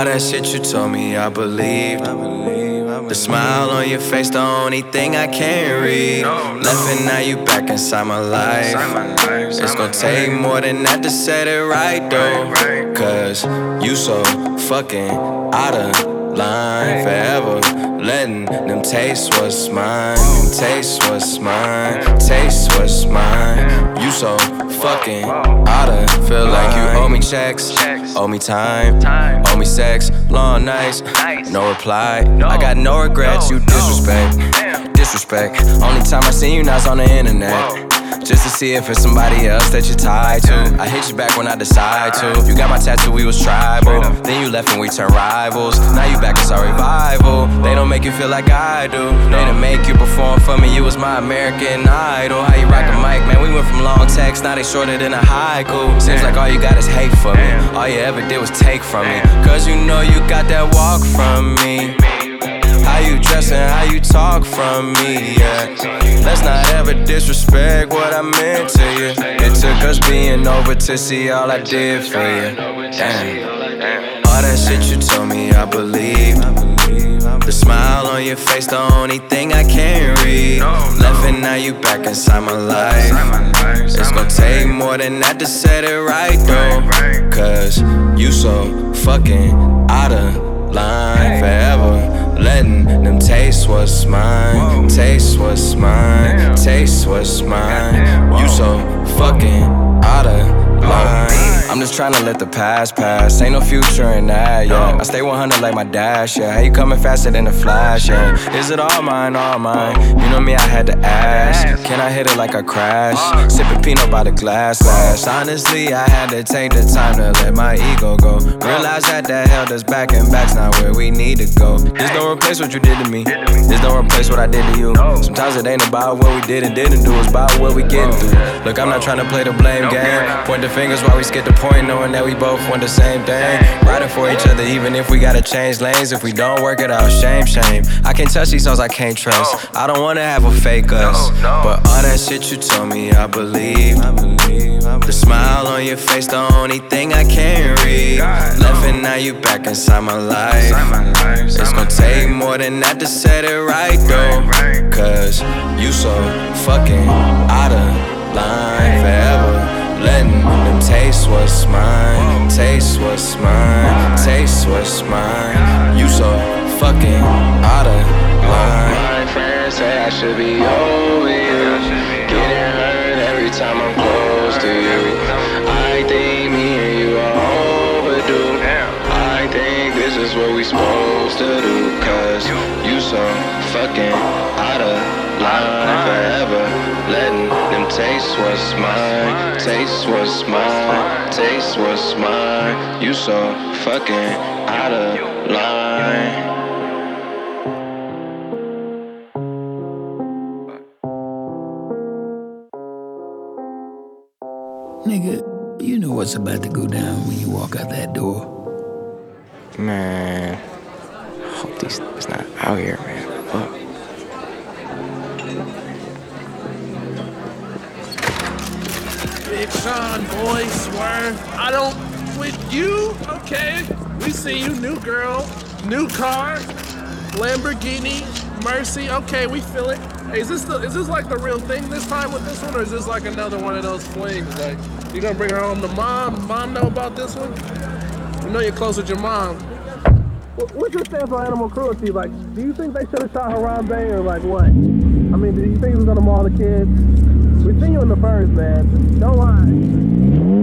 All that shit you told me, I believed. The smile on your face, the only thing I can't read. Left and now you back inside my life. It's gon' take more than that to set it right though. Cause you so fucking out of line. Forever letting them taste what's mine. Taste what's mine. Taste what's mine. You so fucking out of. Feel like you owe me checks, owe me time, owe me sex, long nights, no reply. I got no regrets, you disrespect. Only time I seen you now's on the internet, just to see if it's somebody else that you're tied to. I hit you back when I decide to. You got my tattoo, we was tribal. Then you left and we turned rivals. Now you back, it's our revival. They don't make you feel like I do. They didn't make you perform for me, you was my American Idol. How you rock the mic, man, we went from long text, now they shorter than a haiku. Seems like all you got is hate for me. All you ever did was take from me. Cause you know you got that walk from me. How you dress and how you talk from me, yeah. Let's not ever disrespect what I meant to you. It took us being over to see all I did for you. Damn. All that shit you told me, I believe. The smile on your face, the only thing I can't read. Left and now you back inside my life. It's gon' take more than that to set it right though. Cause you so fucking out of line. Forever letting them taste what's mine. Taste what's mine. Taste what's mine. You so fucking out of line. I'm just tryna let the past pass. Ain't no future in that, yeah. I stay 100 like my dash, yeah. How you coming faster than the flash, yeah. Is it all mine, all mine? You know me, I had to ask. Can I hit it like I crashed? Sipping Pinot by the glass last. Honestly, I had to take the time to let my ego go. Realize that held us back and back's not where we need to go. This don't replace what you did to me. This don't replace what I did to you. Sometimes it ain't about what we did and didn't do. It's about what we getting through. Look, I'm not tryna play the blame game. Point the fingers while we skip the point, knowing that we both want the same thing. Riding for each other even if we gotta change lanes. If we don't work it out, shame. I can't touch these souls I can't trust. I don't wanna have a fake us, but all that shit you told me, I believe. The smile on your face, the only thing I can't read. Left and now you back inside my life. It's gon' take more than that to set it right though. Cause you so fucking out of line. Forever letting them taste what's mine. Taste what's mine. Taste what's mine. You so fucking out of line. My friends say I should be over you. Getting hurt every time I'm close to you. I think me and you are overdue. I think this is what we supposed to do. Cause you so fucking out of line. Forever letting them taste what's mine. Taste what's mine. Taste what's mine. You so fucking out of line. Nigga, you know what's about to go down when you walk out that door. Man, I hope these niggas not out here, man. Fuck. Big Sean, boy, swerve. I don't with you. Okay, we see you. New girl, new car, Lamborghini, Mercy. Okay, we feel it. Hey, is this like the real thing this time with this one, or is this like another one of those flings? Like, you gonna bring her home to mom? Mom know about this one? You know you're close with your mom. What's your stance on animal cruelty? Like, do you think they should have shot Harambe or like what? I mean, do you think he was gonna maul the kids? We seen you in the first, man. Don't lie.